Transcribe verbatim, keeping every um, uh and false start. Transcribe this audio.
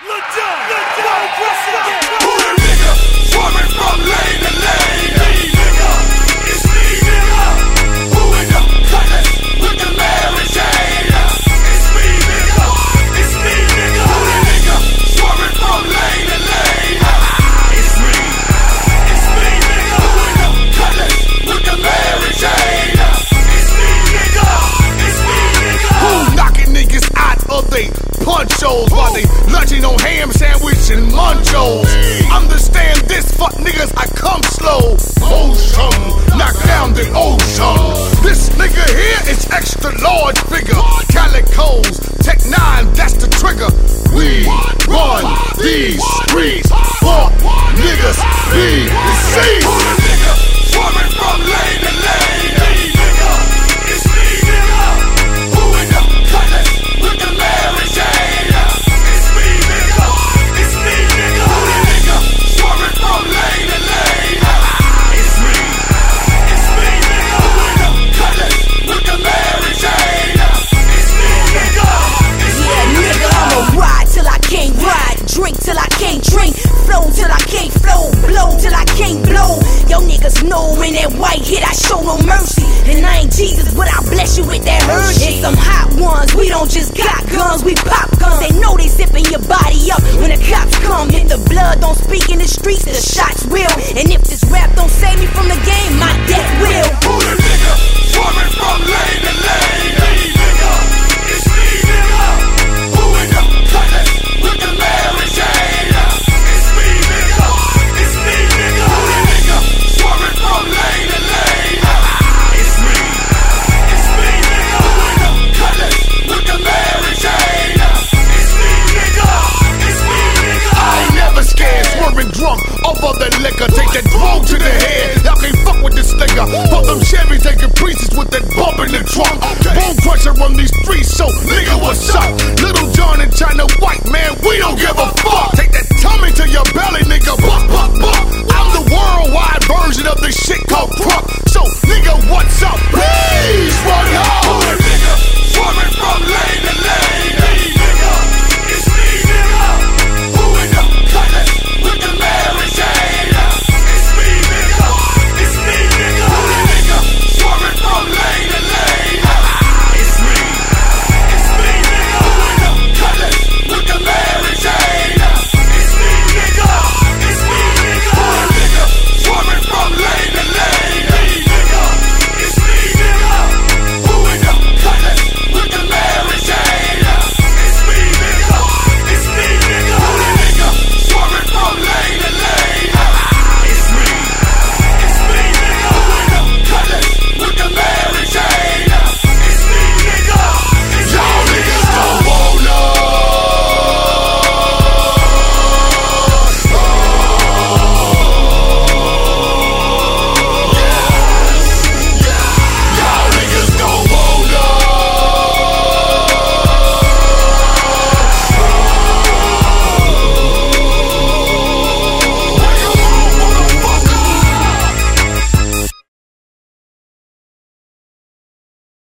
Who the nigga swerving from lane to lane? Me, nigga, it's me, nigga. Who in the cutlass with the Mary Jane? It's me, nigga, it's me, nigga. Who the nigga swerving from lane to lane? It's me, it's me, nigga. Who in the cutlass with the Mary Jane? It's me, nigga, it's me, nigga. Who knocking niggas out of they ponchos while they lunching on ham sandwich and munchos? Understand this, fuck niggas, I come slow. Motion, knock down the ocean. This nigga here is extra large figure. Calicos, Tech nine, that's the trigger. We run these streets. Fuck niggas, be deceased. Who the nigga swerving from lane to lane? Me, nigga, it's me, nigga. Who in the cutlass with the Mary Jane? It's me, nigga, it's me, nigga. Who the nigga swerving from lane to lane? It's me, it's me, nigga. Who in the cutlass with the Mary Jane? It's me, nigga, it's me, Yeah, nigga, I'ma ride till I can't ride, drink till I can't drink, flow till I can't flow, blow till I can't blow. Yo niggas know in that white hit I show no mercy. And I ain't Jesus, but I bless you with that Hershey. And some hot ones, we don't just got guns, we pop guns. They know they zipping your body up when the cops come. If the blood don't speak in the streets, the shots will. And if this rap don't save me from the game, my death will. Who the nigga swerving from lane to lane? Me, nigga, it's me, nigga. Who in the cutlass with the Mary Jane? It's me, nigga, it's me, nigga. Who the nigga swerving from lane to lane? It's me, it's me, nigga. Who in the cutlass with the Mary Jane? It's me, nigga, it's me, nigga. I ain't never scared, swerving drunk off of the liquor. Take that blow to the head, y'all can't fuck with this nigga. Fuck them Chevys taking pieces with that bump in the trunk. Bone crusher on these streets, so nigga, what's up? Little John and China White, man, we don't give